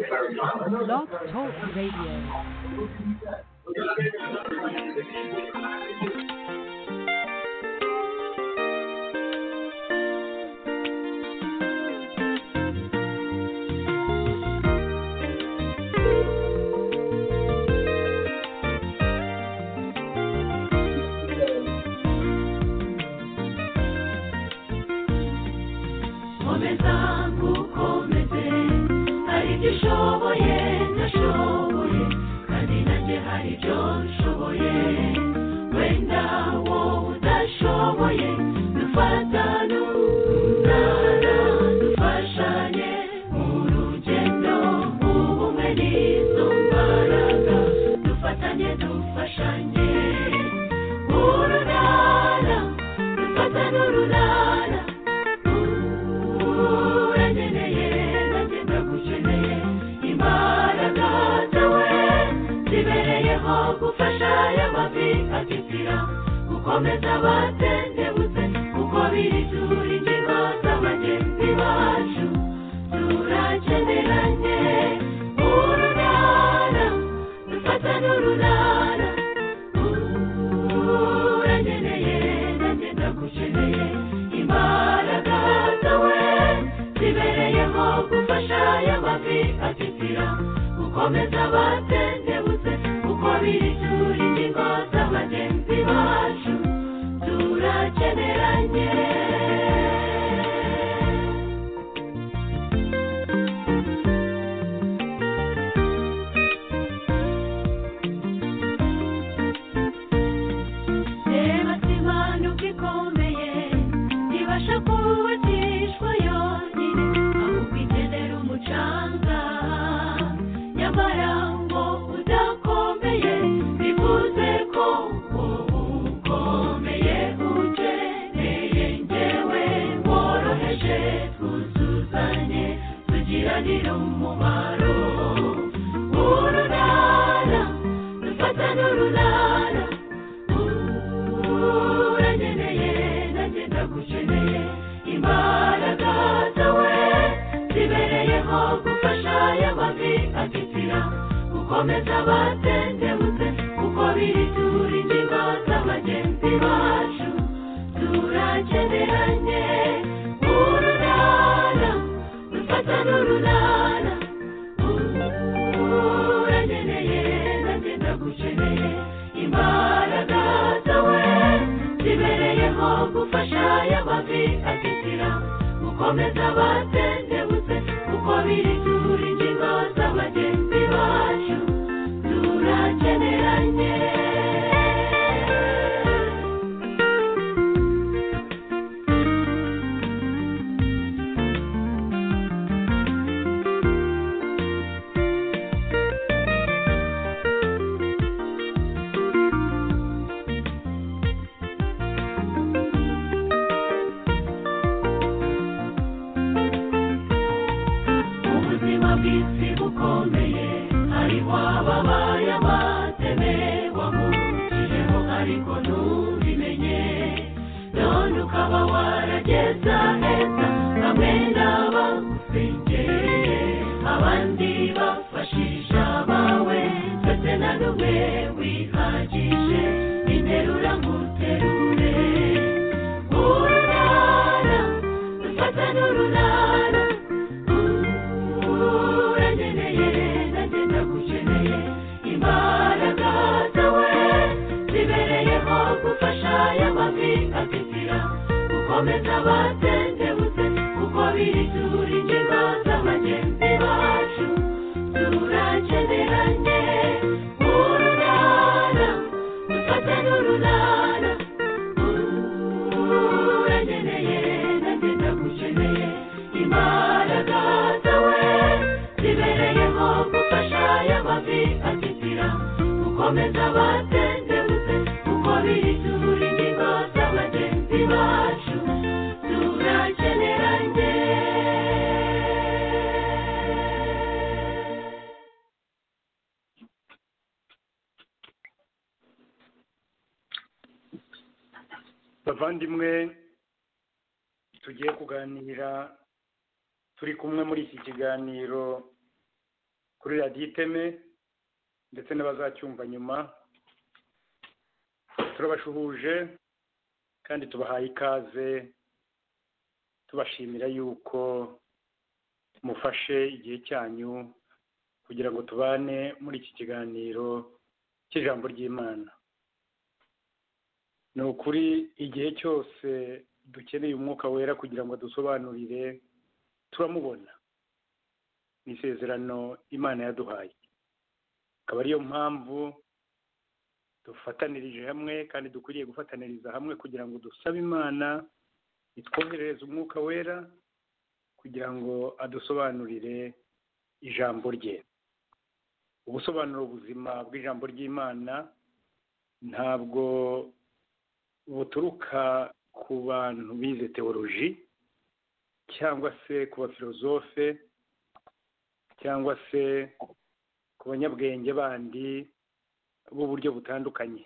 Blog Talk Radio. bavandimwe tugiye kuganira turi kumwe muri iki kiganiro kuri radiyo iteme ndetse n'abazacyumva nyuma, turabashuhuje kandi tubahaye ikaze tubashimira yuko mufashe igihe cyanyu kugira ngo tubane muri iki kiganiro cy'ijambo ry'Imana. Ni ukuri igihe cyose dukeneye umwuka wera kugira ngo dusobanurire turamubona. Ni isezerano Imana yaduhaye. Akaba ariyo mpamvu dufatanirije hamwe kandi dukwiriye gufataniriza hamwe kugira ngo dusabe Imana itwoherereze umwuka wera kugira ngo adusobanurire ijambo rye. Ubusobanuro buzima bw'ijambo ry'Imana ntabwo buturuka ku bantu bize teoloji cyangwa se ku bafilozofe cyangwa se ku banyabwenge bandi b'uburyo butandukanye,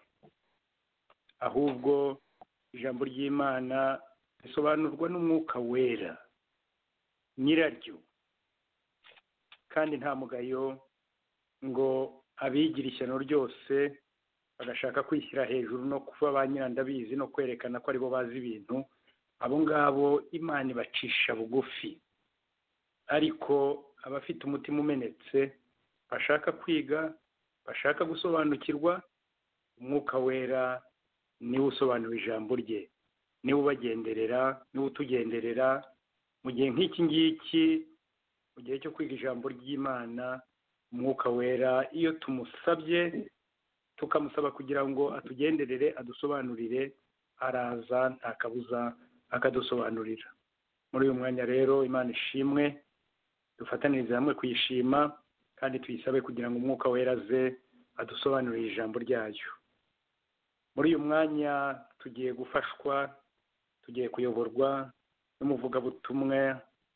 ahubwo ijambo ry'Imana risobanurwa n'umwuka wera nyiraryo, kandi nta mugayo ngo abigira ishyano ryose bagashaka kwishyira hejuru no kuba ba nyirandabizi no kwerekana ko aribo bazi ibintu. Abo ngabo Imana ibacisha bugufi, ariko abafite umutima umenetse bashaka kwiga, bashaka gusobanukirwa, umwuka wera niwe usobanura ijambo rye, niwe ubagenderera, niwe utugenderera mu gihe nk'iki ngiki, mu gihe cyo kwiga ijambo ry'Imana. Umwuka wera iyo tumusabye tukamusaba kugira ngo atugenderere, adusobanurire, araza nta kabuza akadusobanurira. Muri uyu mwanya rero Imana ishimwe, dufatanirize hamwe kuyishima kandi tuyisabe kugira ngo umwuka wera aze adusobanurire ijambo ryayo. Muri uyu mwanya tugiye gufashwa, tugiye kuyoborwa n'umuvugabutumwa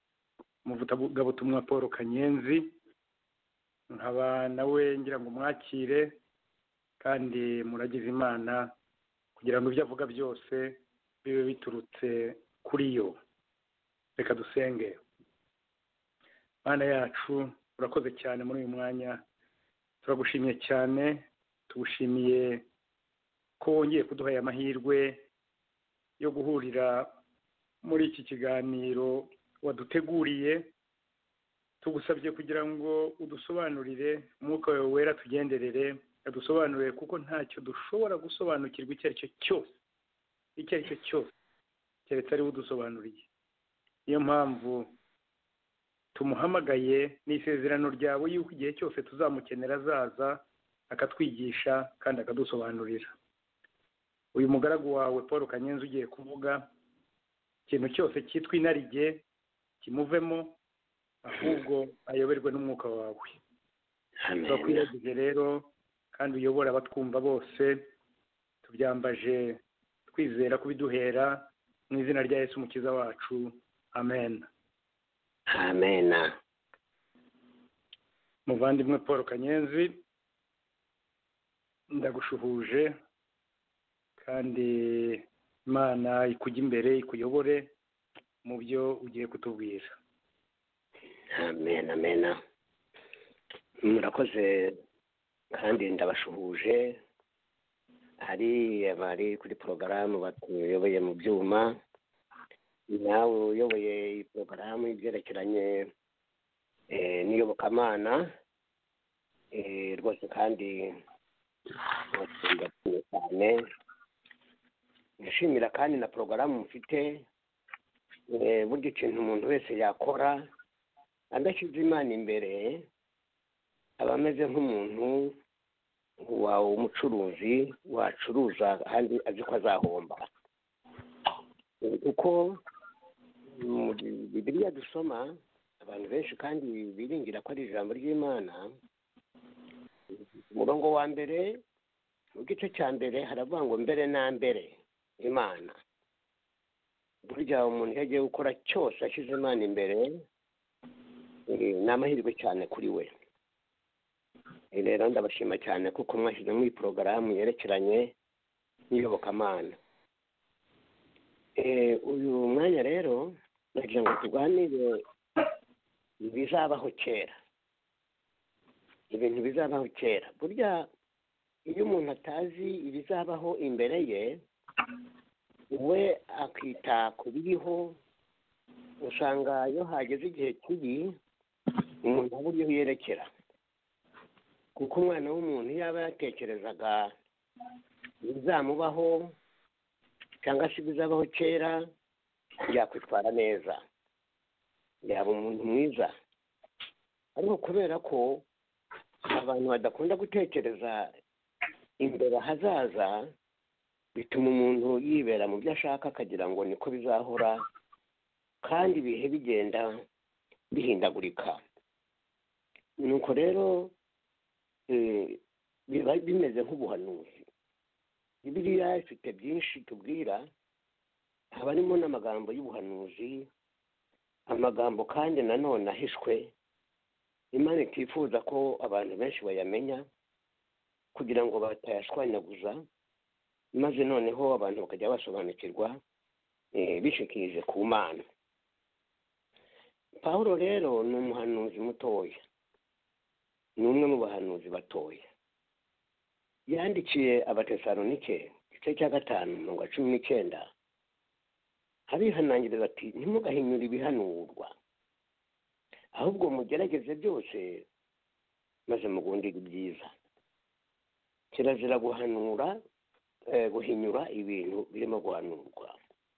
Paul Kanyenzi. Nkaba nawe ngira ngo mwakire kandi muragize Imana kugira ngo ibyo avuga byose bibe biturutse kuri yo. Reka dusenge. Mana yacu, urakoze cyane muri uyu mwanya, turagushimiye cyane, tugushimiye ko wongeye kuduha aya mahirwe yo guhurira muri iki kiganiro waduteguriye. Tugusabye kugira ngo udusobanurire, umwuka wawe wera tugenderere, adusobanurire, kuko ntacyo dushobora gusobanukirwa icyo ari cyo cyose keretse ari we udusobanuriye. Niyo mpamvu tumuhamagaye, ni isezerano ryawe yuko igihe cyose tuzamukenera azaza akatwigisha kandi akadusobanurira. Uyu mugaragu wawe Paul Kanyenzi ugiye kuvuga, ikintu cyose cyitwa inarijye kimuvemo, ahubwo ayoberwe n'umwuka wawe. Turakwiragize rero kandi uyobora abatwumva bose, tubyambaje twizera kubiduhera mu izina rya Yesu umukiza wacu, amen. Amen. Muvandimwe Paul Kanyenzi, ndagushuhuje kandi Imana ikujya imbere, ikuyobore mu byo ugiye kutubwira. Amen, amen. Murakoze kandi ndabashuhuje. Hari abari kuri porogaramu batuyoboye mu byuma, nawe uyoboye iyi porogaramu ibyerekeranye n'iyobokamana, rwose kandi ndashimira cyane. Ndashimira kandi na porogaramu mufite, burya ikintu umuntu wese yakora adashyize Imana imbere aba ameze nk'umuntu w'umucuruzi wacuruza kandi azi ko azahomba. Kuko muri Bibiliya dusoma, abantu benshi kandi biringira ko ari ijambo ry'Imana, umurongo wa mbere mu gice cya mbere haravuga ngo mbere na mbere Imana. Burya umuntu iyo agiye gukora cyose ashyize Imana imbere, ni amahirwe cyane kuri we. Rero ndabashima cyane kuko mwashyize muri porogaramu yerekeranye n'iyobokamana. Uyu mwanya rero nagira ngo tuganire ibizabaho kera. ibintu bizabaho kera. Burya iyo umuntu atazi ibizabaho imbere ye, we akita ku biriho, usanga iyo hageze igihe kibi umuntu abura iyo yerekera. Kuko umwana w'umuntu yaba yatekerezaga ibizamubaho cyangwa se ibizabaho kera, yakwitwara neza, yaba umuntu mwiza. ariko kubera ko abantu badakunda gutekereza imbere hazaza, bituma umuntu yibera mu byo ashaka akagira ngo niko bizahora, kandi ibihe bigenda bihindagurika. nuko rero biba bimeze nk'ubuhanuzi. Bibiliya ifite byinshi tubwira, haba harimo n'amagambo y'ubuhanuzi, amagambo kandi nanone ahishwe Imana itifuza ko abantu benshi bayamenya kugira ngo batayashwanyaguza, maze noneho abantu bakajya basobanukirwa bishikirije ku Mana. Pawulo rero ni umuhanuzi mutoya, ni umwe mu bahanuzi batoya. Yandikiye Abatesalonike igice cya 5:19, abihanangiriza ati ntimugahinyure ibihanurwa, ahubwo mugerageze byose maze mugundire ibyiza. Kirazira guhinyura ibintu birimo guhanurwa.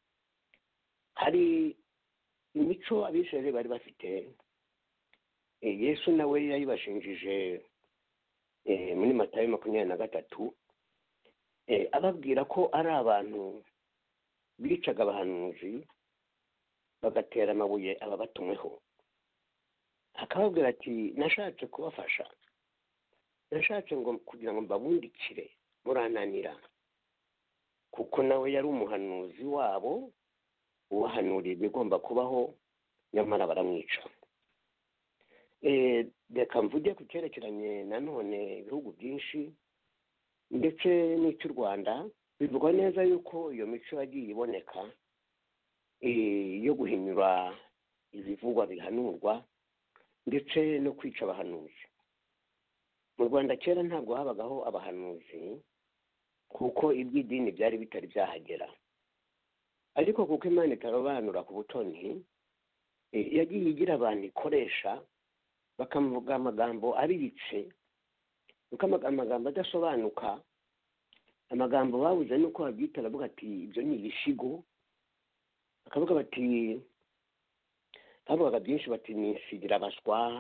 Hari imico abisirayeli bari bafite, Yesu nawe yayibashinjije muri Matayo 23, ababwira ko ari abantu bicaga abahanuzi bagatera amabuye ababatumweho. Akababwira ati nashatse kubafasha, nashatse ngo kugira ngo mbabundikire, murananira. Kuko nawe yari umuhanuzi wabo, ubahanuriye ibigomba kubaho, nyamara baramwica. Reka mvuge ku cyerekeranye nanone ibihugu byinshi ndetse n'icy'u Rwanda, bivugwa neza yuko iyo mico yagiye iboneka yo guhinyura ibivugwa bihanurwa ndetse no kwica abahanuzi. Mu Rwanda kera ntabwo habagaho abahanuzi kuko iby'idini byari bitari byahagera, ariko kuko Imana itarobanura ku butoni, yagiye igira abantu ikoresha, bakamuvuga amagambo abibitse, amagambo adasobanuka, amagambo babuze nuko babyita, baravuga ati ibyo ni ibisigo. Bakavuga bati, bavugaga byinshi bati ni insigirabaswa,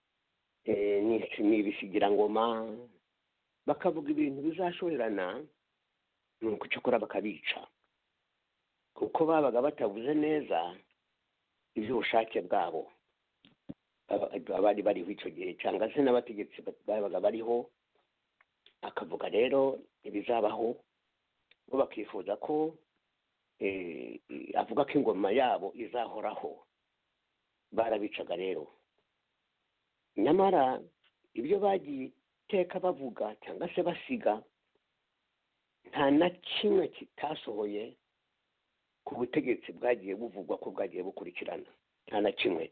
ni ibisigirangoma, bakavuga ibintu bizashorerana, nuko cyakora bakabica, kuko babaga batavuze neza iby'ubushake bwabo abari bariho icyo gihe, cyangwa se n'abategetsi babaga bariho. Akavuga rero ibizabaho, bo bakifuza ko avuga ko ingoma yabo izahoraho. Barabicaga rero, nyamara ibyo bagiye iteka bavuga cyangwa se basiga, nta na kimwe kitasohoye ku butegetsi bwagiye buvugwa ko bwagiye bukurikirana. Nta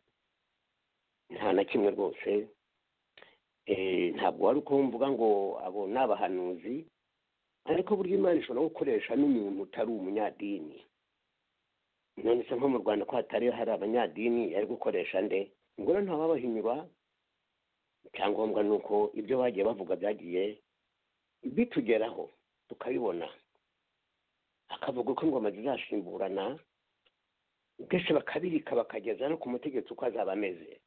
na kimwe rwose. Ntabwo wari uko mvuga ngo abo ni abahanuzi, ariko burya Imana ishobora gukoresha n'umuntu utari umunyadini. None se nko mu Rwanda ko hatari hari abanyadini, yari gukoresha nde? Ngo rero ntababahinyura. Icyangombwa ni uko ibyo bagiye bavuga byagiye bitugeraho tukabibona. Akavuga ko ingoma zizashimburana, mbese bakabirika bakageza no ku mutegetsi uko azaba ameze.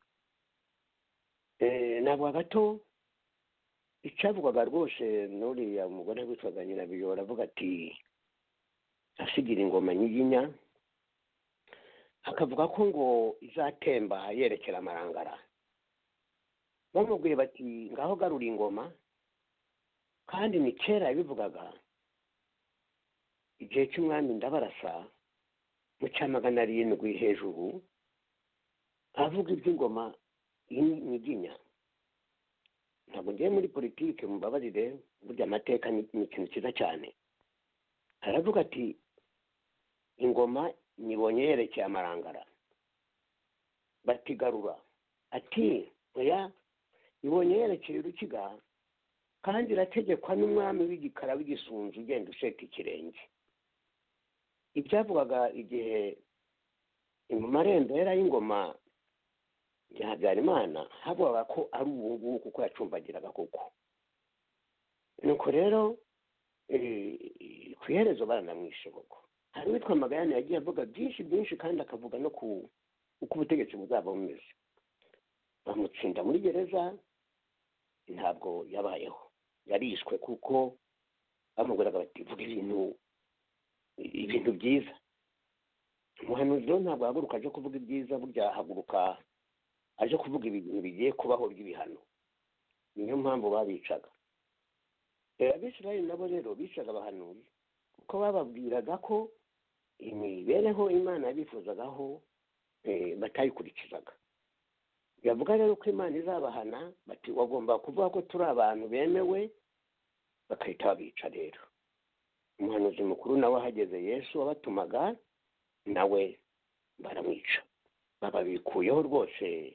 Ntabwo gato icyavugwaga rwose n'uriya umugore witwaga Nyirabiyo, aravuga ati asigira ingoma nyiginya, akavuga ko ngo izatemba yerekera amarangara. Bamubwiye bati ngaho garura ingoma, kandi ni kera yabivugaga, igihe cy'umwami Ndabarasa mu cya 700 hejuru, avuga iby'ingoma nyiginya. Ntabwo ngiye muri politike, mubabarire, burya amateka ni ikintu cyiza cyane. Aravuga ati ingoma nyibonye yerekeye amarangara, batigarura. Ati oya, ibonye yerekeye urukiga kandi irategekwa n'umwami w'igikara w'igisunzu ugenda useta ikirenge. Ibyavugaga igihe mu marembera y'ingoma ya Habyarimana havugaga ko ari ubu ngubu kuko yacumbagiraga koko. Nuko rero ku iherezo baranamwishe koko. Hari uwitwa Magayane yagiye avuga byinshi kandi akavuga no ku uko ubutegetsi buzaba bumeze. Bamutsinda muri gereza, ntabwo yabayeho, yarishwe kuko bamubwiraga bati vuga ibintu byiza. Umuhanuzi rero ntabwo ahaguruka aje kuvuga ibyiza, burya ahaguruka aje kuvuga ibintu bigiye kubaho by'ibihano. Niyo mpamvu babicaga. Abisirayeli nabo rero bicaga abahanuzi kuko bababwiraga ko imibereho Imana yabifuzagaho batayikurikizaga. Yavuga rero ko Imana izabahana, bati wagomba kuvuga ko turi abantu bemewe, bakahita babica rero. Umuhanuzi mukuru nawe ahageze Yesu wabatumaga nawe baramwica, bababikuyeho rwose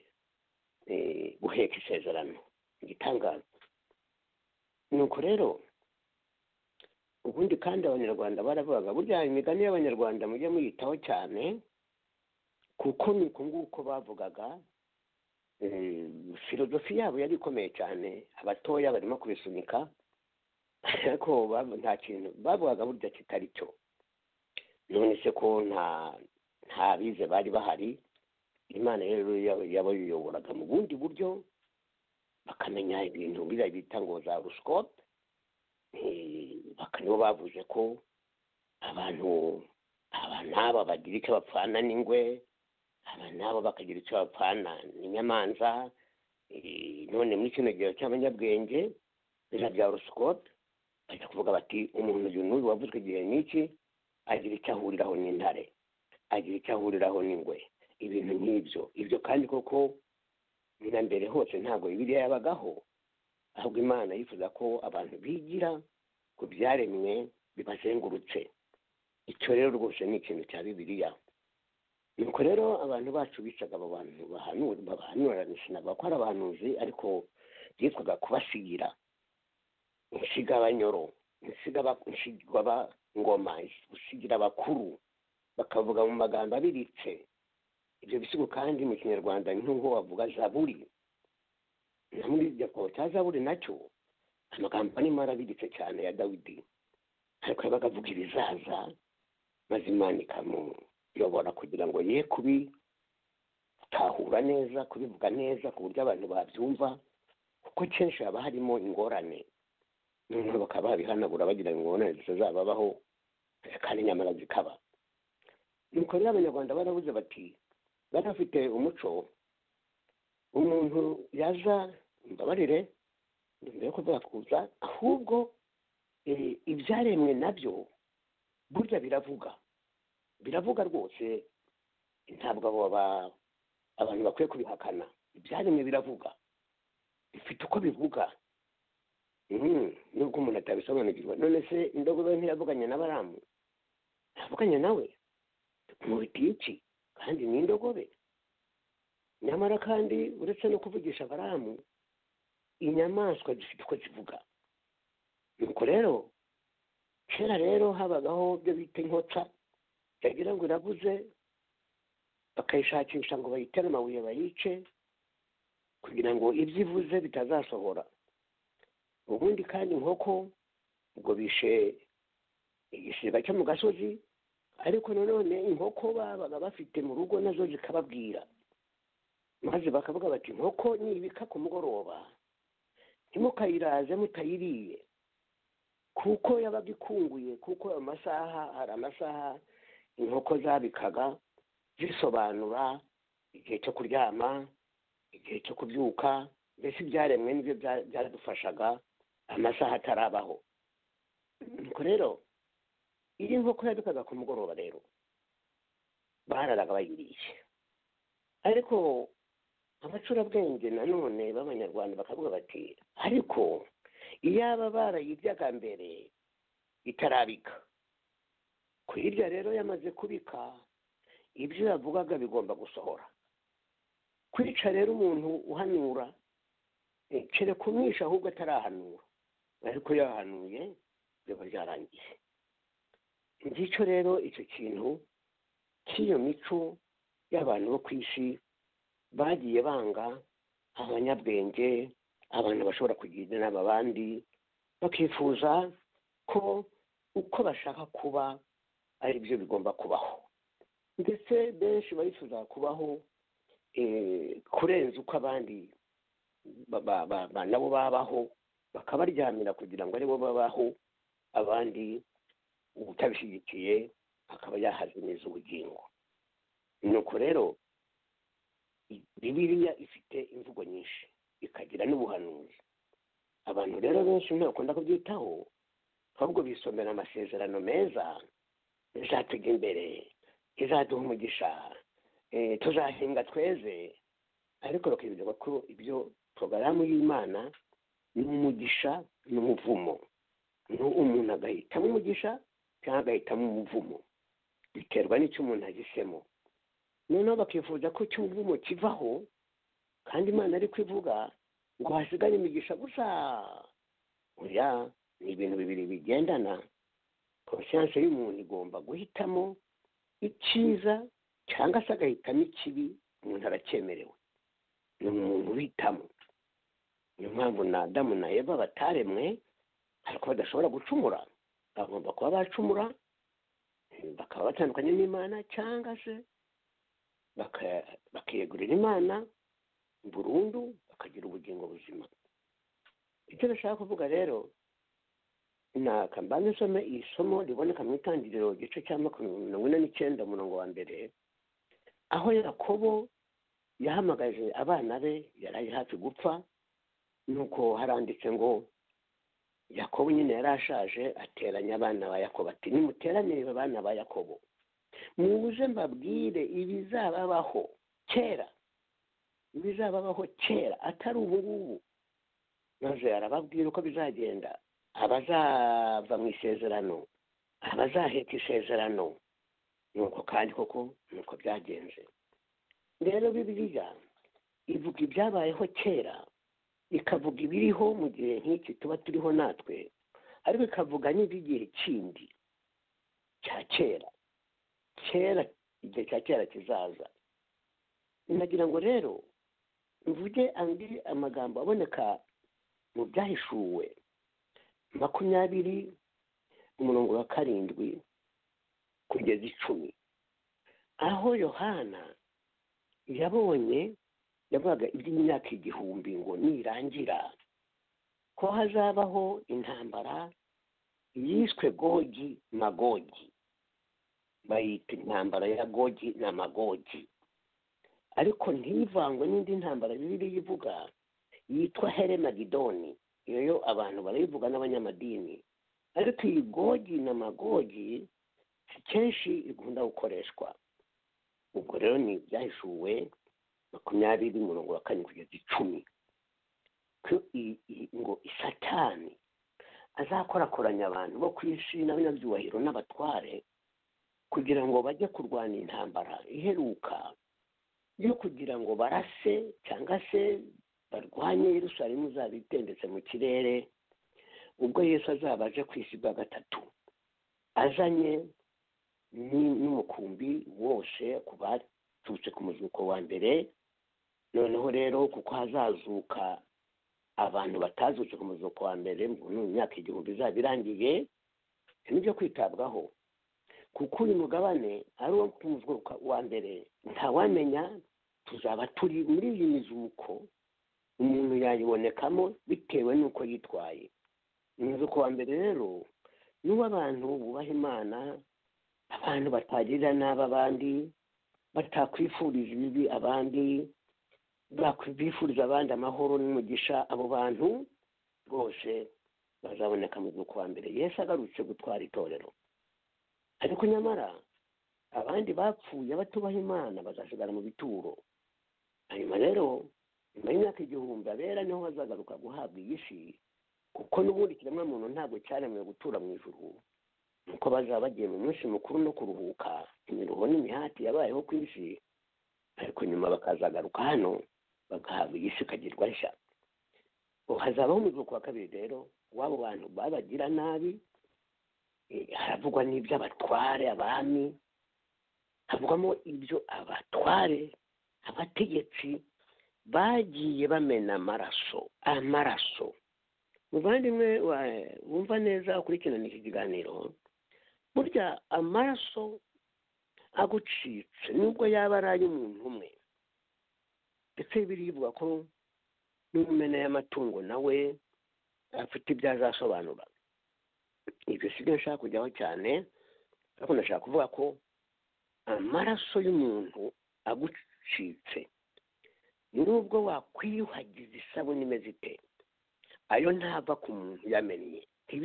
guheka isezerano, igitangaza. Nuko rero ubundi kandi abanyarwanda baravugaga, burya imigani y'abanyarwanda mujye muyitaho cyane kuko ni uko nguko bavugaga. Filozofi yabo yari ikomeye cyane, abatoya barimo kubisunika, ariko nta kintu bavugaga burya kitari cyo. None se ko nta bize bari bahari, Imana rero yabayoboraga mu bundi buryo, bakamenya ibintu biriya bita ngo za horoscope. Bakanibo bavuze ko abantu aba bagira icyo bapfana n'ingwe, nabo bakagira icyo bapfana n'inyamanza. None muri kino gihe cy'abanyabwenge biriya bya horoscope bajya kuvuga bati umuntu uyu n'uyu wavuzwe igihe n'iki agira icyo ahuriraho n'intare, agira icyo ahuriraho n'ingwe, ibintu nk'ibyo. Ibyo kandi koko na mbere hose ntabwo Bibiliya yabagaho, ahubwo Imana yifuza ko abantu bigira ku byaremwe bibazengurutse. Icyo rero rwose ni ikintu cya Bibiliya. Nuko rero abantu bacu bicaga abo bantu bahanuranisha nabo ko ari abahanuzi, ariko byitwaga kubasigira, insiga abanyoro, insiga abangoma, gusigira abakuru, bakavuga mu magambo abiritse. Ibyo bisigo kandi mu Kinyarwanda ni nk'uko bavuga Zaburi. Na muri igitabo cya Zaburi nacyo amagambo arimo arabiritse cyane ya Dawidi, ariko yabaga avuga ibizaza, maze Imana ikamuyobora kugira ngo ye kubitahura neza, kubivuga neza ku buryo abantu babyumva, kuko kenshi haba harimo ingorane. Noneho bakaba babihanagura bagira ngo ingorane zitazababaho kandi nyamara zikaba. Nuko rero abanyarwanda baravuze bati, bari bafite umuco, umuntu yaza imbabarire mbere yo kuvuga kuza, ahubwo ibyaremwe nabyo burya biravuga rwose. Ntabwo abantu bakwiye kubihakana. Ibyaremwe biravuga, bifite uko bivuga, nubwo umuntu atabisobanukirwa. None se indogobe ntiyavuganye na Baramu? Yavuganye nawe mu biti, kandi ni indogobe. Nyamara kandi uretse no kuvugisha Baramu, inyamaswa zifite uko zivuga. Nuko rero kera rero habagaho byo bita inkotsa, yagira ngo iravuze, bakayishakisha ngo bayitere amabuye bayice kugira ngo ibyo ivuze bitazasohora. Ubundi kandi inkoko ubwo bishe igisiga cyo mu gasozi, ariko nanone inkoko babaga bafite mu rugo nazo zikababwira, maze bakavuga bati inkoko nibika ku mugoroba ntimukayiraze mutayiriye, kuko yabaga ikunguye. Kuko hari amasaha inkoko zabikaga zisobanura igihe cyo kuryama, igihe cyo kubyuka, mbese ibyaremwe nibyo byadufashaga amasaha atarabaho. Nuko rero iyo inkoko yabikaga ku mugoroba rero bararaga bayiriye. Ariko abacurabwenge nanone b'abanyarwanda bakavuga bati, ariko iyaba barayiryaga mbere itarabika, kuyirya rero yamaze kubika, ibyo yavugaga bigomba gusohora. Kwica rero umuntu uhanura kereka umwisha ahubwo atarahanura, ariko yahanuye biba byarangiye. ngicyo rero icyo kintu cy'iyo mico y'abantu bo ku isi bagiye banga abanyabwenge, abantu bashobora kugira inama abandi, bakifuza ko uko bashaka kuba ari byo bigomba kubaho, ndetse benshi barifuza kubaho kurenza uko abandi nabo babaho, bakabaryamira kugira ngo aribo babaho, abandi utabishyigikiye akaba yahazimiza ubugingo. nuko rero bibiliya ifite imvugo nyinshi ikagira n'ubuhanuzi. abantu rero benshi ntibakunda kubyitaho, ahubwo bisomera amasezerano meza, izatujya imbere, izaduha umugisha, tuzahinga tweze, ariko bakibwira ko ibyo porogaramu y'Imana ni umugisha n'umuvumo. umuntu agahitamo umugisha cyangwa agahitamo umuvumo, biterwa n'icyo umuntu agisemo. noneho bakifuza ko cy'umuvumo kivaho, kandi Imana ari kwivuga ngo hasigare imigisha gusa. oya, ni ibintu bibiri bigendana. konsiyanse y'umuntu igomba guhitamo icyiza cyangwa se agahitamo ikibi, umuntu aracyemerewe, ni umuntu uhitamo. niyo mpamvu na Adamu na Eva bataremwe ariko badashobora gucumura, bagomba kuba bacumura, bakaba batandukanye n'Imana, cyangwa se bakiyegurira Imana burundu, bakagira ubugingo buzima. icyo nashaka kuvuga rero, mbanze nsome isomo riboneka mu Itangiriro igice cya 49 umurongo wa mbere, aho Yakobo yahamagaje abana be, yari hafi gupfa. nuko haranditse ngo Yakobo nyine yari ashaje, ateranya abana ba Yakobo ati, nimuteranire abana ba Yakobo, mubuze mbabwire ibizababaho kera, atari ubu ngubu. maze arababwira uko bizagenda, abazava mu isezerano, abazaheka isezerano. nuko kandi koko nuko byagenze. rero Bibiliya ivuga ibyabayeho kera, ikavuga ibiriho mu gihe nk'iki tuba turiho natwe, ariko ikavuga n'iby'igihe kindi cya kera, igihe cya kera kizaza. nagira ngo rero mvuge andi amagambo aboneka mu Byahishuwe 20 umurongo wa 7 kugeza 10, aho Yohana yavugaga iby'imyaka 1000 ngo nirangira ko hazabaho intambara yiswe Gogi Magogi, bayita intambara ya Gogi na Magogi, ariko ntivangwe n'indi ntambara Bibiliya ivuga yitwa Helemagidoni. iyo abantu barayivuga n'abanyamadini, ariko iyi Gogi na Magogi kenshi ikunda gukoreshwa. ubwo rero ni Byahishuwe 20 umurongo wa 4 kugeza 10, ko ngo Satani azakorakoranya abantu bo ku isi n'abanyabyubahiro n'abatware kugira ngo bajye kurwana intambara iheruka yo kugira ngo barase cyangwa se barwanye Yerusalemu izaba itendetse mu kirere, ubwo Yesu azaba aje ku isi bwa gatatu, azanye n'umukumbi wose ku baturutse ku muzuko wa mbere. noneho rero kuko hazazuka abantu batazutse ku muzuko wa mbere mu myaka 1000 izaba irangiye, nibyo kwitabwaho, kuko uyu mugabane ari uwo ku muzuko wa mbere ntawamenya tuzaba turi muri iyi mizuko, umuntu yayibonekamo bitewe n'uko yitwaye. umuzuko wa mbere rero n'uwo abantu bubaha Imana, abantu batagirira nabi abandi, batakwifuriza ibibi abandi, bakwifuriza abandi amahoro n'umugisha. abo bantu bose bazaboneka mu muzuko wa mbere, Yesu agarutse gutwara itorero. ariko nyamara abandi bapfuye batubaha Imana bazasigara mu bituro. hanyuma rero nyuma y'imyaka 1000 abera niho bazagaruka guhabwa iyi si, kuko n'ubundi ikiremwamuntu ntabwo cyaremwe gutura mu ijuru. nuko bazaba bagiye mu munsi mukuru no kuruhuka imiruho n'imihati yabayeho ku isi, ariko nyuma bakazagaruka hano bagahabwa iyi si ikagirwa nshya. hazabaho umuzuko wa kabiri rero w'abo bantu babagira nabi. Haravugwa n'iby'abatware, abami, havugwamo ibyo abatware, abategetsi bagiye bamena amaraso. Muvandimwe wumva neza ukurikirana iki kiganiro, burya amaraso agucitse nubwo yaba ari ay'umuntu umwe, ndetse birivuga ko n'umumena y'amatungo nawe afite ibyo azasobanura. Ibyo si byo nshaka kujyaho cyane, ariko ndashaka kuvuga ko amaraso y'umuntu agucitse nubwo wakwiyuhagiza isabune imeze ite, ayo ntava ku muntu yamennye.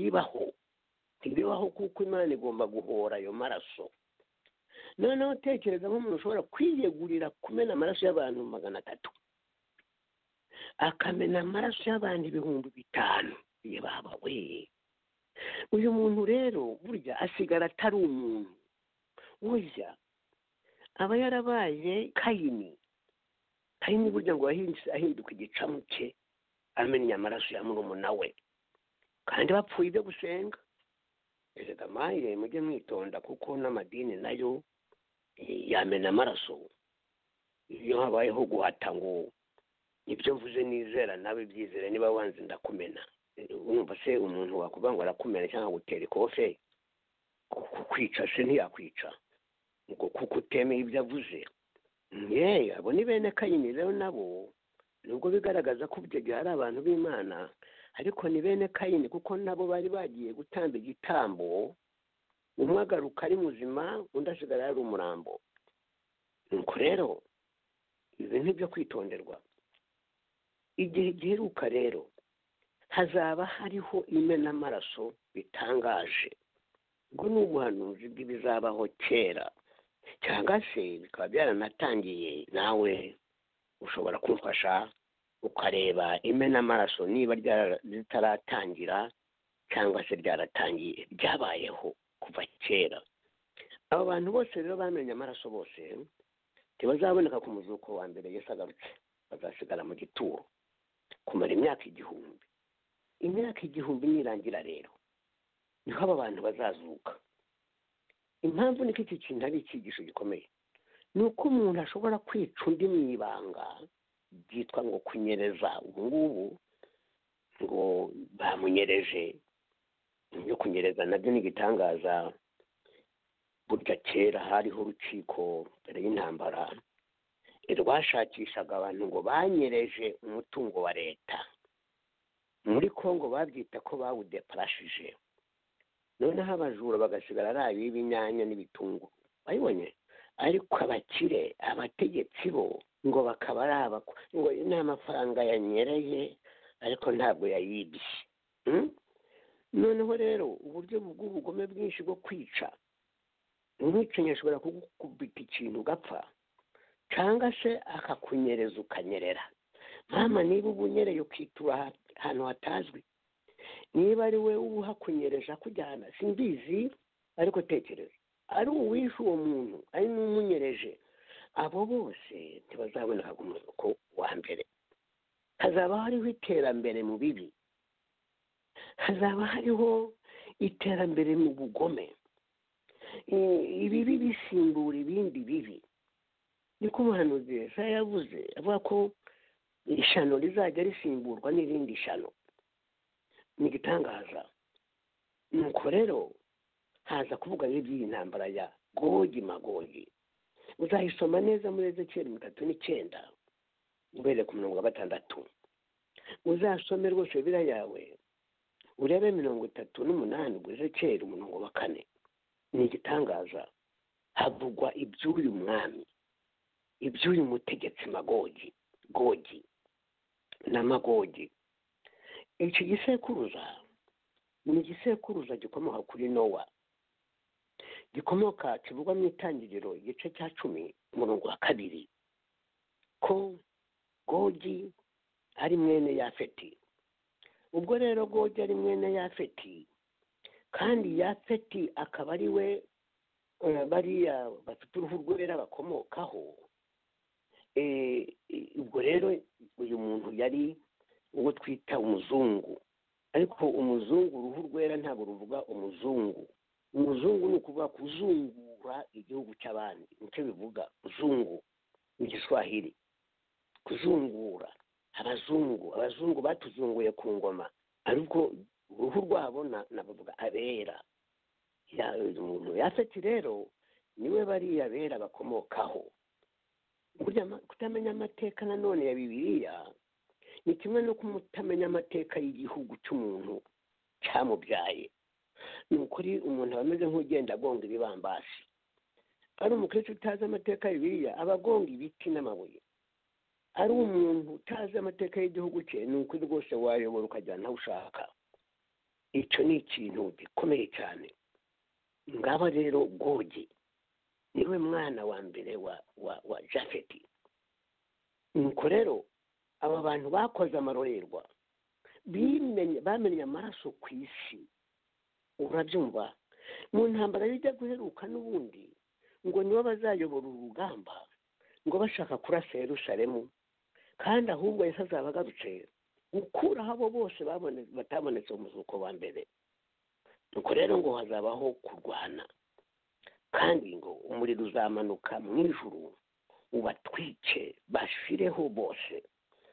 Ntibibaho kuko Imana igomba guhora ayo maraso. Noneho tekereza nk'umuntu ushobora kwiyegurira kumena amaraso y'abantu 300, akamena amaraso y'abantu 5,000. Ye baba we, uyu muntu rero burya asigara atari umuntu, burya aba yarabaye Kayini burya ngo ahinduka igicamuke amenya amaraso ya murumuna we, kandi bapfuye ibyo gusenga. Erega maye mujye mwitonda, kuko n'amadini nayo yamena amaraso. Iyo habayeho guhata ngo ibyo mvuze nizera nawe byizere, niba wanze ndakumena. Urumva se umuntu wakuvuga ngo arakumena cyangwa gutera ikofe, kukwica se ntiyakwica ngo kuko utemeye ibyo avuze? Abo ni bene Kayini rero, nabo nubwo bigaragaza ko ubwo hari abantu b'Imana, ariko ni bene Kayini, kuko nabo bari bagiye gutamba igitambo, umwe agaruka ari muzima, undi asigara ari umurambo. Nuko rero ibi ntibyo kwitonderwa. Igihe giheruka rero hazaba hariho imena amaraso bitangaje. Ubwo ni ubuhanuzi bw'ibizabaho kera, cyangwa se bikaba byaranatangiye. Nawe ushobora kumfasha ukareba imena amaraso niba ritaratangira cyangwa se ryaratangiye, byabayeho kuva kera. Abo bantu bose rero bamenye amaraso bose ntibazaboneka ku muzuko wa mbere Yesu agarutse. Bazasigara mu gituro kumara imyaka 1000. Imyaka 1000 nirangira rero niho aba bantu bazazuka. Impamvu niko iki kintu ari icyigisho gikomeye, ni uko umuntu ashobora kwica undi mu ibanga, byitwa ngo kunyereza. Ubu ngubu ngo bamunyereje. Ibyo kunyereza nabyo ni igitangaza. Burya kera hariho urukiko mbere y'intambara rwashakishaga abantu ngo banyereje umutungo wa leta. Muri Kongo babyita ko bawudeparashije. Noneho abajura bagasigara ari ab'inyanya n'ibitunguru, bayibonye. Ariko abakire, abategetsi bo ngo bakaba ari ngo ni amafaranga yanyereye, ariko ntabwo yayibye. Noneho rero uburyo bw'ubugome bwinshi bwo kwica, umwicanyi ashobora kugukubita ikintu ugapfa, cyangwa se akakunyereza ukanyerera. Mama, niba ubunyereye ukitura ahantu hatazwi, niba ari we uhakunyereje akujyana, simbizi, ariko tekereza, ari uwishe uwo muntu, ari n'umunyereje, abo bose ntibazaboneka ku muzuko wa mbere. Hazaba hariho iterambere mu bibi, hazaba hariho iterambere mu bugome, ibibi bisimbura ibindi bibi. Niko umuhanuzi Yesaya yavuze, avuga ko ishano rizajya risimburwa n'irindi shano. Ni igitangaza. Nuko rero haza kuvuga n'iby'iyi ntambara ya Gogi Magogi. Uzayisoma neza muri Ezekiyeli 39 ubereye ku 6. Uzasome rwose Bibiliya yawe urebe 38 Ezekiyeli 4. Ni igitangaza. Havugwa iby'uyu mwami, iby'uyu mutegetsi Gogi na Magogi. Iki gisekuruza ni igisekuruza gikomoka kuri Nowa, gikomoka kivugwa mu Itangiriro igice cya 10 umurongo wa 2, ko Gogi ari mwene Yafeti. Ubwo rero Gogi ari mwene Yafeti, kandi Yafeti akaba ari we bariya bafite uruhu rwera bakomokaho. Ubwo rero uyu muntu yari uwo twita umuzungu, ariko umuzungu uruhu rwera ntabwo ruvuga umuzungu. Umuzungu ni ukuvuga kuzungura igihugu cy'abandi, nicyo bivuga uzungu mu Giswahili, kuzungura. Abazungu batuzunguye ku ngoma, ariko uruhu rwabo nabavuga abera. Umuntu Yafeti rero niwe bariya bera bakomokaho. Kutamenya amateka nanone ya Bibiliya ni kimwe no kutamenya amateka y'igihugu cy'umuntu cyamubyaye. Ni ukuri umuntu aba ameze nk'ugenda agonga ibibambasi. Ari umukristo utazi amateka ya Bibiliya aba agonga ibiti n'amabuye. Ari umuntu utazi amateka y'igihugu cye, ni ukuri rwose wayobora ukajyana aho ushaka. Icyo ni ikintu gikomeye cyane. Ngaba rero Gogi niwe mwana wa mbere wa Jafeti. Nuko rero aba bantu bakoze amarorerwa, bamenye amaraso ku isi. Urabyumva? Mu ntambara y'ijya guheruka n'ubundi ngo nibo bazayobora urugamba, ngo bashaka kurasa Yerusalemu, kandi ahubwo Yesu azaba agarutse gukuraho abo bose batabonetse mu muzuko wa mbere. Nuko rero ngo hazabaho kurwana, kandi ngo umuriro uzamanuka mu ijuru ubatwice bashireho bose.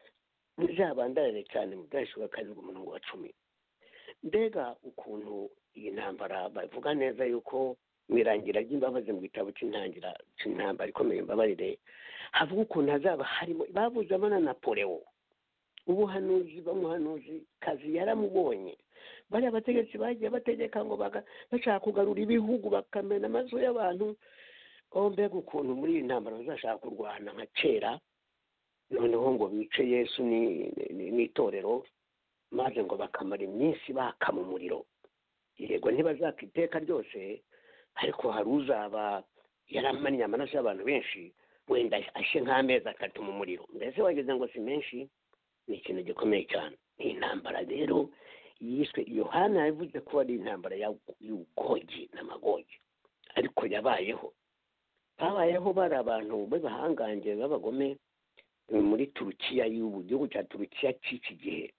Muzabandane cyane mu Byahishuriwe 7:10. Mbega ukuntu iyi ntambara bavuga neza yuko mwirangira ry'imbabazi mu gitabo cy'intambara ikomeye imbabarire, havuga ukuntu hazaba harimo bavuzemo na Napoleon. Ubuhanuzi bamuhanuzi kazi yaramubonye. Bariya bategetsi bagiye bategeka ngo bashaka kugarura ibihugu bakamena amazu y'abantu. Mbega ukuntu muri iyi ntambara bazashaka kurwana nka kera, noneho ngo bice Yesu n'itorero, maze ngo bakamara iminsi baka mu muriro. Yego ntibazaka iteka ryose, ariko hari uzaba yaramannye amaraso y'abantu benshi, wenda ashe nk'amezi 3 mu muriro. Mbese wageze ngo si menshi? Ni ikintu gikomeye cyane. Ni intambara rero yiswe Yohana yavuze ko ari intambara y'Ugogi na Magogi, ariko yabayeho. Habayeho bari abantu b'abahangange b'abagome muri Turukiya gihugu cya Turukiya cy'iki gihe.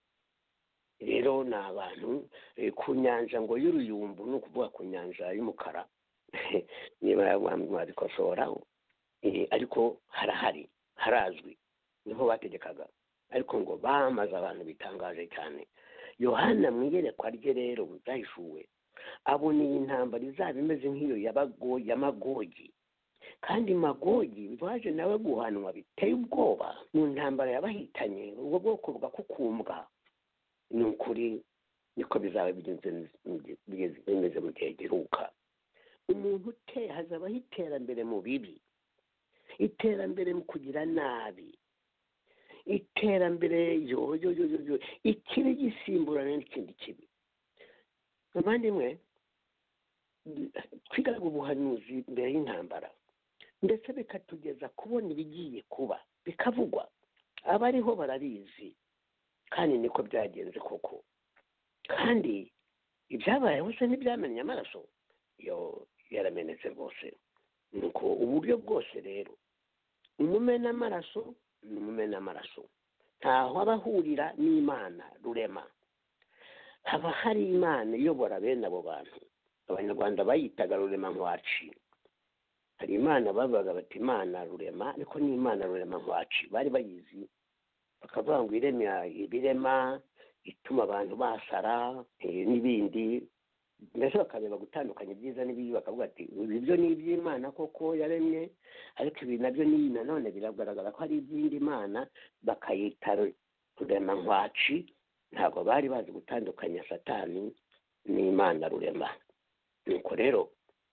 Rero ni abantu ku nyanja ngo y'uruyumbu, ni ukuvuga ku nyanja y'umukara, niba mwabikosoraho, ariko harazwi niho bategekaga, ariko ngo bamaze abantu bitangaje cyane. Yohana mu iyerekwa rye rero Byahishuwe abona iyi ntambara izaba imeze nk'iyo ya Magogi, kandi Magogi baje nawe guhanwa biteye ubwoba mu ntambara yabahitanye, ubwo bwoko bugakukumbwa. Ni ukuri niko bizaba bimeze mu gihe giheruka. Umuntu hazabaho iterambere mu bibi, iterambere mu kugira nabi, iterambere ikibi gisimburana n'ikindi kibi. Abandimwe twigaga ubuhanuzi mbere y'intambara, ndetse bikatugeza kubona ibigiye kuba bikavugwa. Abariho barabizi, kandi niko byagenze koko. Kandi ibyabayeho se ntibyamenye amaraso yaramenetse rwose. Nuko uburyo bwose rero umumena amaraso ntaho abahurira n'Imana rurema. Haba hari Imana iyobora bene abo bantu. Abanyarwanda bayitaga rurema nkwaci. Hari Imana bavugaga bati Imana rurema, ariko ni Imana rurema nkwaci. Bari bayizi, bakavuga ngo ibirema ituma abantu basara n'ibindi. Mbese bakareba gutandukanya ibyiza n'ibibi, bakavuga ati ibyo ni iby'Imana koko yaremye, ariko ibi nabyo ni nanone biragaragara ko hari iby'indi Mana, bakayita rurema nkwaci. Ntabwo bari bazi gutandukanya Satani n'Imana rurema. Nuko rero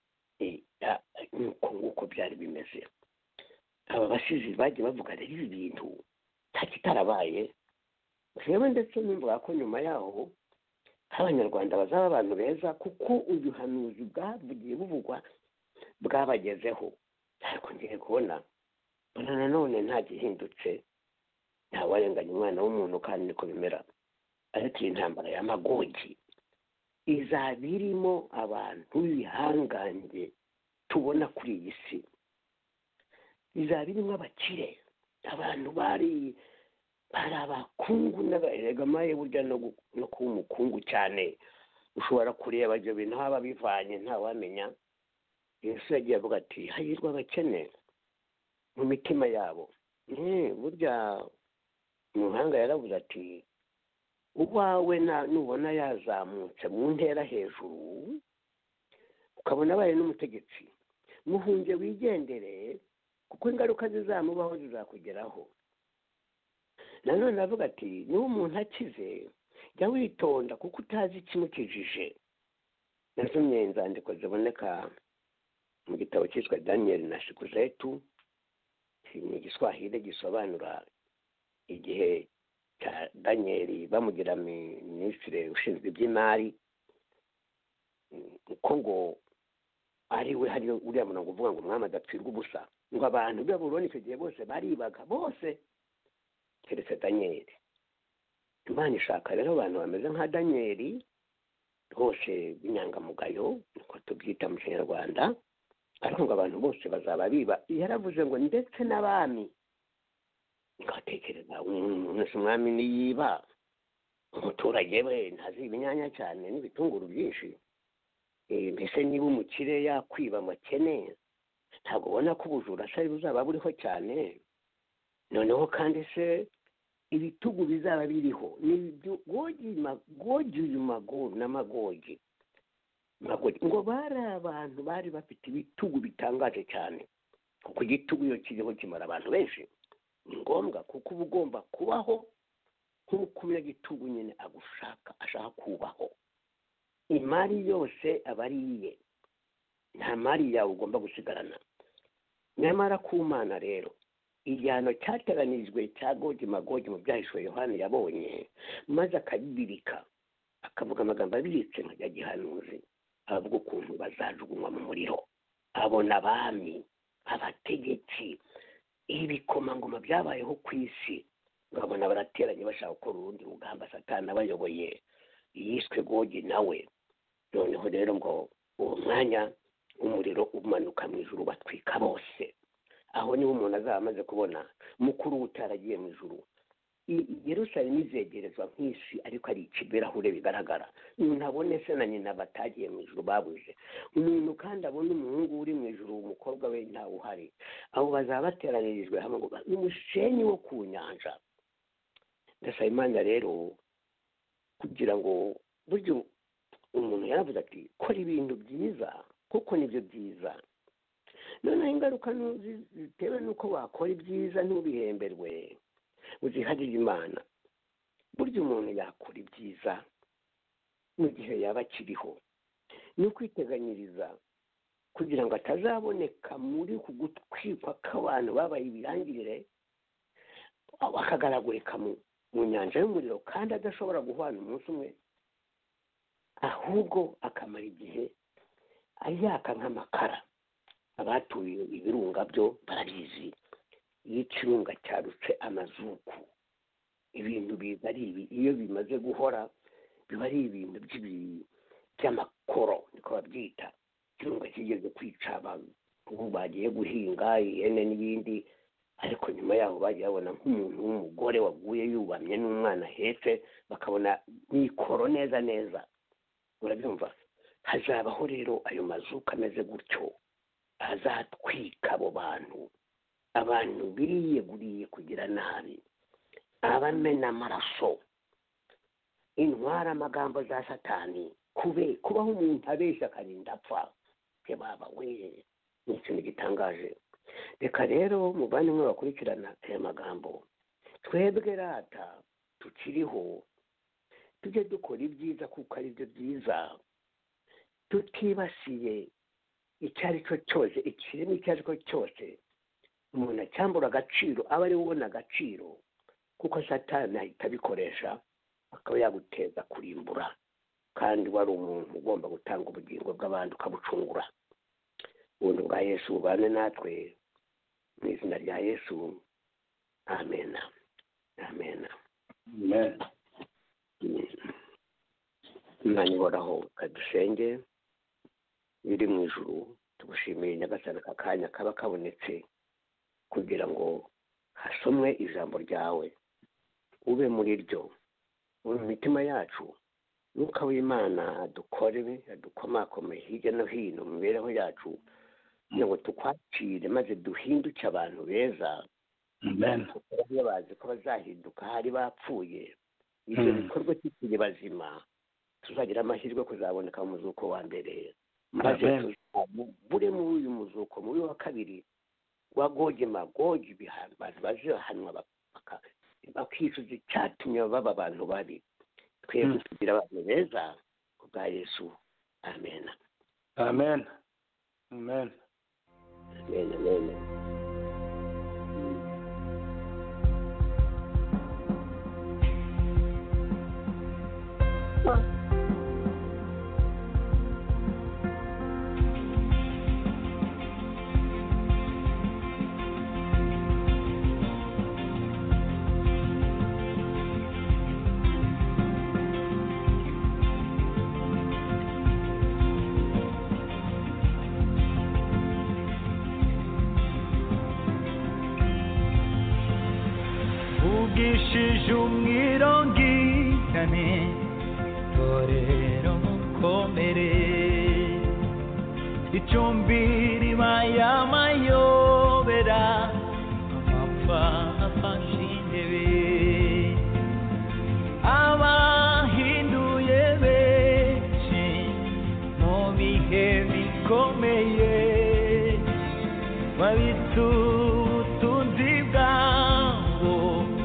nuko byari bimeze. Aba basizi bagiye bavuga rero ibi bintu nta kitarabaye. Yewe ndetse nimvuga ko nyuma yaho Abanyarwanda bazaba abantu beza, kuko ubuhanuzi bwavugiye buvugwa bwabagezeho. Ariko ngiye kubona nanone nta gihindutse, ntawarenganya umwana w'umuntu, kandi niko bimera. Ariko iyi ntambara ya Magogi izaba irimo abantu b'ibihangange tubona kuri iyi si. Izaba irimo abakire, abantu bari bari abakungu n'abaregamaye burya no kuba umukungu cyane ushobora kureba ibyo bintu haba bivanye ntawamenya. Yesu yagiye avuga ati hahirwa abakene mu mitima yabo. Burya umuhanga yaravuze ati uwawe nubona yazamutse mu ntera hejuru ukabona abaye n'umutegetsi, muhunge wigendere kuko ingaruka zizamubaho zizakugeraho. Nanone avuga ati niba umuntu akize jya witonda kuko utazi ikimukijije. Nasomye inzandiko ziboneka mu gitabo cyitwa Daniel na Siku Zetu, ni igiswahili gisobanura igihe cya Daniel bamugira minisitiri ushinzwe iby'imari, uko ngo ari we hari uriya murongo uvuga ngo umwami adapfirwa ubusa, ngo abantu b'i Babuloni icyo gihe bose baribaga bose keretse Daniel. Imana ishaka rero abantu bameze nka Daniel rwose b'inyangamugayo niko tubyita mu Kinyarwanda, ariko ngo abantu bose bazaba biba. Yaravuze ngo ndetse n'abami. Ngatekereza umwami niyiba, umuturage we ntaziba inyanya cyane n'ibitunguru byinshi, mbese niba umukire yakwiba amakene, ntabwo ubona ko ubujura atari buzaba buriho cyane. Noneho kandi se ibitugu bizaba biriho ni Gogi n'Amagogi. Ngo bari abantu bari bafite ibitugu bitangaje cyane, kuko igitugu iyo kiriho kimara abantu benshi. Ni ngombwa kuko uba ugomba kubaho nk'uko umunyagitugu nyine ashaka kubaho. Imari yose aba ari iye, nta mari yawe ugomba gusigarana. Nyamara ku Mana rero igihano cyateganijwe cya Gogi Magogi mu Byahishuwe Yohana yabonye, maze akabibirika akavuga amagambo abitse nkajya gihanuzi, avuga ukuntu bazajugunywa mu muriro. Abona abami, abategetsi, ibikomangoma byabayeho ku isi, ngabona barateranye bashaka gukora urundi rugamba Satani abayoboye yiswe Gogi nawe. Noneho rero ngo uwo mwanya umuriro umanuka mu ijuru batwika bose. Aho niho umuntu azaba amaze kubona mukuru utaragiye mu ijuru. Yerusalemu izegerezwa nk'isi, ariko ari ikibirahure bigaragara. Umuntu abone se na nyina batagiye mu ijuru babuze. Umuntu kandi abona umuhungu uri mu ijuru, umukobwa we ntawe uhari. Abo bazaba bateranirijwe hamwe ngo n'umusenyi wo ku nyanja. Ndasaba Imana rero kugira ngo buryo umuntu yaravuze ati kora ibintu byiza kuko nibyo byiza. Noneho ingaruka zitewe n'uko wakora ibyiza ntubihemberwe uziharire Imana. Burya umuntu yakora ibyiza mu gihe yaba akiriho, ni ukwiteganyiriza kugira ngo atazaboneka muri ku gutwikwa kw'abantu babaye ibirangirire, bakagaragurika mu nyanja y'umuriro kandi adashobora guhwana umunsi umwe, ahubwo akamara igihe yaka nk'amakara. Abatuye ibirunga byo barabizi, iyo ikirunga cyarutse amazuku ibintu biba ari ibi, iyo bimaze guhora biba ari ibintu by'amakoro niko babyita. Ikirunga kigeze kwica abantu ubu bagiye guhinga ihene n'ibindi, ariko nyuma yaho bagiye babona nk'umuntu w'umugore waguye yubamye n'umwana ahetse, bakabona mikoro neza neza. Urabyumva? Hazabaho rero ayo mazuka ameze gutyo, azatwika abo bantu, abantu biyeguriye kugira nabi, abamena amaraso, intwara amagambo za Satani, kubaho umuntu abeshya akarinda apfa. Baba we, ni ikintu gitangaje. Reka rero muvandimwe bakurikirana aya magambo, twebwe rata tukiriho tujye dukora ibyiza kuko ari byo byiza, tutibasiye icyo ari cyo cyose, ikirimo icyo ari cyo cyose umuntu acyambura agaciro, aba ari ubona agaciro, kuko Satani ahita abikoresha akaba yaguteza kurimbura, kandi wari umuntu ugomba gutanga ubugingo bw'abandi ukabucungura. Ubuntu bwa Yesu bubane natwe mu izina rya Yesu, amen. Amen. Imana ihoraho, kadusenge. Biri mu ijuru, tugushimiye Nyagasani aka kanya kaba kabonetse kugira ngo hasomwe ijambo ryawe. ube muri ryo, ube mu mitima yacu. Mwuka w'Imana adukorere, adukomakome hirya no hino mu mibereho yacu, kugira ngo tukwakire maze duhinduke abantu beza. Amen. Iyo bazi ko bazahinduka hari bapfuye, ibyo bikorwa tukiri bazima, tuzagira amahirwe kuzaboneka mu muzuko wa mbere, maze tuzabure muri uyu muzuko, muri wa kabiri wa Gogi Magogi, ibihambazi bazahanwa bakicuza icyatumye baba abantu babi. Twebwe tugira abantu beza kubwa Yesu. Amen. Amen. Amen. Amen. Amen. ugishije umwirongingane torero mukomere icumbi ribaye amayobera amapfa afashe intebe abahinduye benshi mu bihe bikomeye babitse ubutunzi bwabo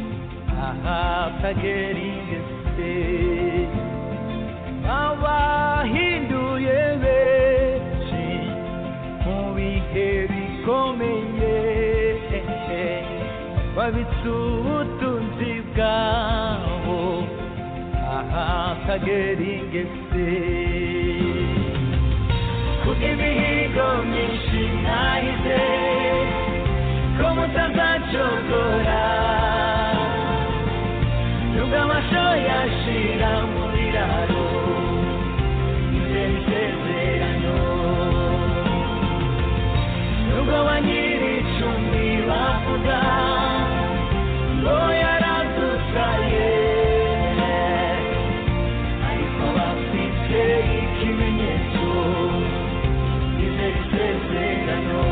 ahatageringese abahinduye benshi mu bihe bikomeye babitse ubutunzi bwabo ahatageringese kubw'imihigo myinshi nahize ko mutazacogora nubwo amasho yashira muri raro izera isezerano nubwo ba nyir'icumbi bavuga ngo yaradutwaye ariko bafite ikimenyetso izera isezerano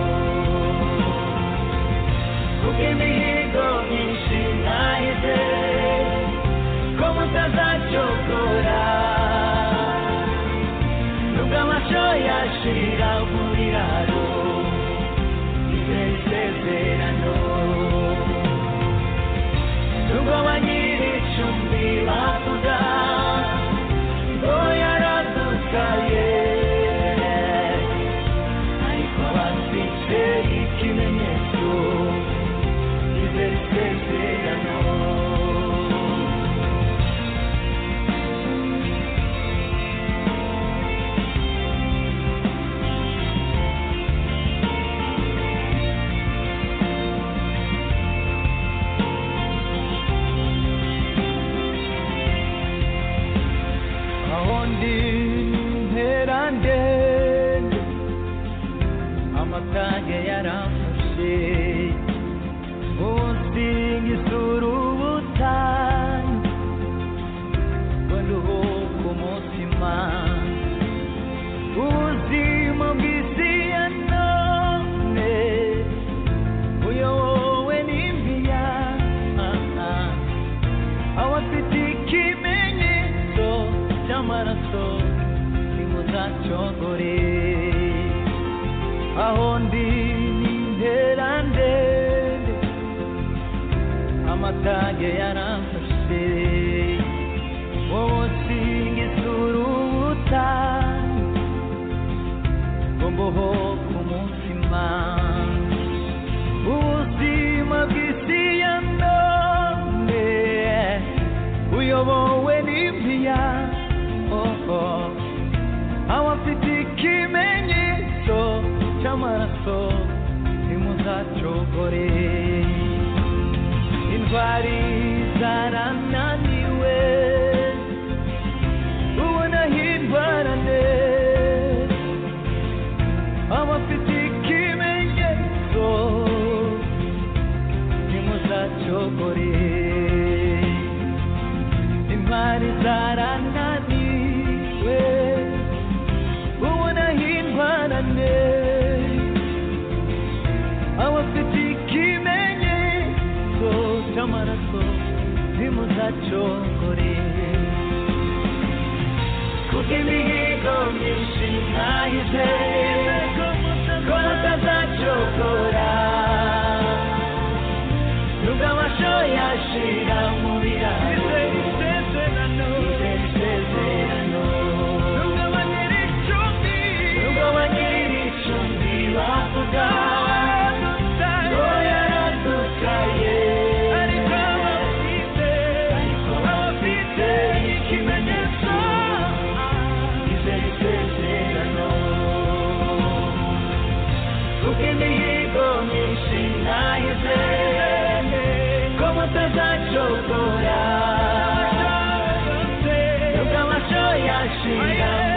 kubw'imihigo myinshi nahize ko mutazacogora nubwo amasho yashira muri raro izera isezerano nubwo ba nyir'icumbi bavuga ngo yaradutwaye ariko bafite ikimenyetso izera isezerano amatage yaramfashe usinga isura ubutayu ngo nduhuke umutima ubuzima bw'isi ya none buyobowe n'impiya abafite ikimenyetso cy'amaraso nimuzacogore aho ndi n'intera ndende amatage yaramfashe wowe usinga isura ubutayu ngo mbohoke umutima ubuzima bw'isi ya none buyobowe n'impiya abafite ikimenyetso cy'amaraso nimuzacogore intwari bananiwe ubona hindwanane abafite ikimenyetso cy'amaraso ntimuzacogore kuko imihigo myinshi mwahize ko mutazacogora nubwo amasho yashira mu biraro isezerano nubwo abanyiri icumbi bavuga ngo yaradukaye ariko abafite ikimenyetso isezerano kuko imihigo myinshi nahize ko mutazacogora nubwo amasho yashira